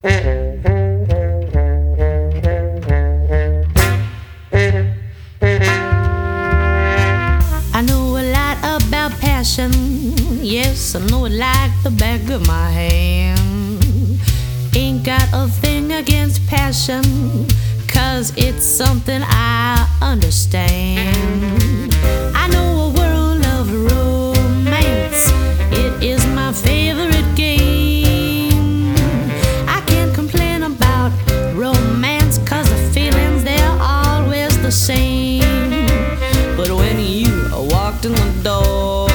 I know a lot about passion. Yes, I know it like the back of my hand. Ain't got a thing against passion, 'cause it's something I understand. I know a world of romance. It is my favorite game. I can't complain about romance, 'cause the feelings, they're always the same. But when you walked in the door,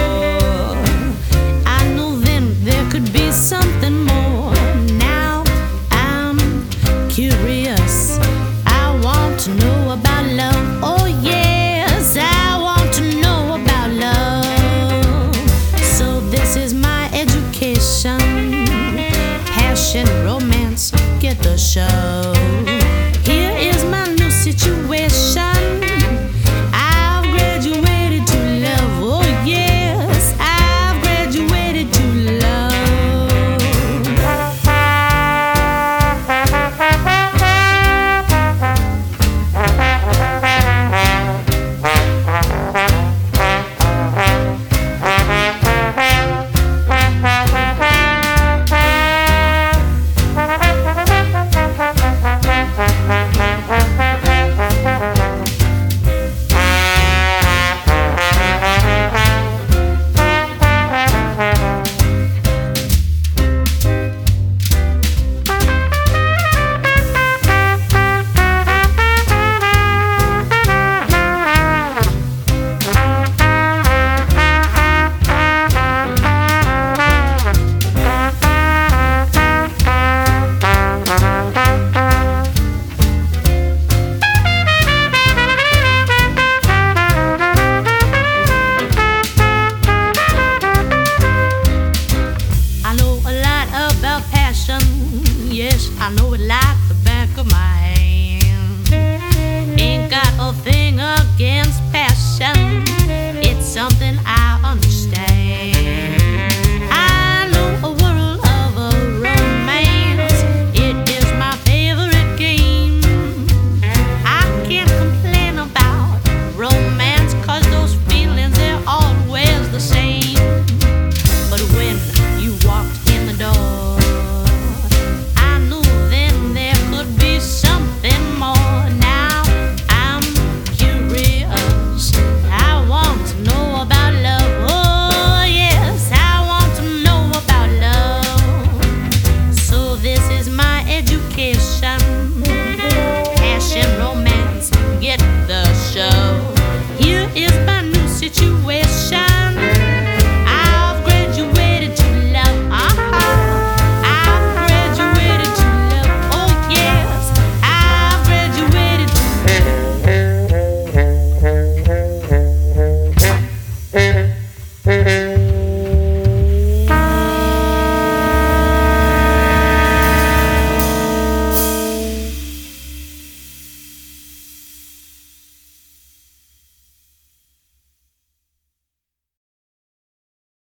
I knew then there could be something more. Now I'm curious. I want to know about love. Oh yes, I want to know about love. So this is my education. Passion, romance, get the show. Here is my new situation. I've graduated to love. Oh yes, I've graduated to love. I know a lot about passion. Yes, I know it like